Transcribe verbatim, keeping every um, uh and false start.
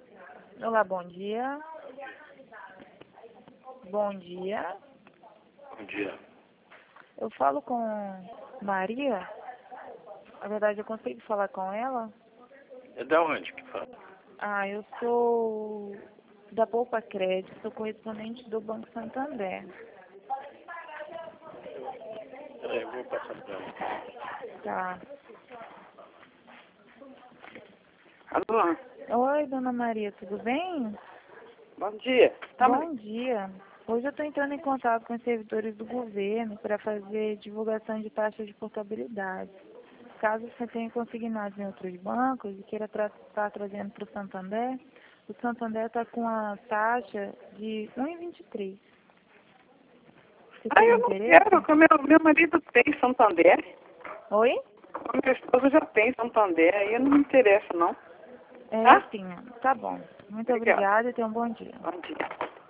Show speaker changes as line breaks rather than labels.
Olá, bom dia. Bom dia.
Bom dia.
Eu falo com Maria. Na verdade, eu consigo falar com ela?
É da onde que fala?
Ah, eu sou da Poupa Crédito, sou correspondente do Banco Santander.
Peraí, eu vou passar pra ela.
Tá.
Alô?
Oi, dona Maria, tudo bem?
Bom dia. Tá,
Bom
Maria?
dia. Hoje eu estou entrando em contato com os servidores do governo para fazer divulgação de taxas de portabilidade. Caso você tenha consignados em outros bancos e queira estar tra tá trazendo para o Santander, o Santander está com a taxa de um vírgula vinte e três. Você
Ah,
tem
eu não
interesse?
quero, porque o meu, meu marido tem Santander.
Oi?
O meu esposo já tem Santander, aí não me interessa, não.
É,
Tá?
sim. Tá bom. Muito
Obrigada.
obrigada e tenha um bom dia.
Bom dia.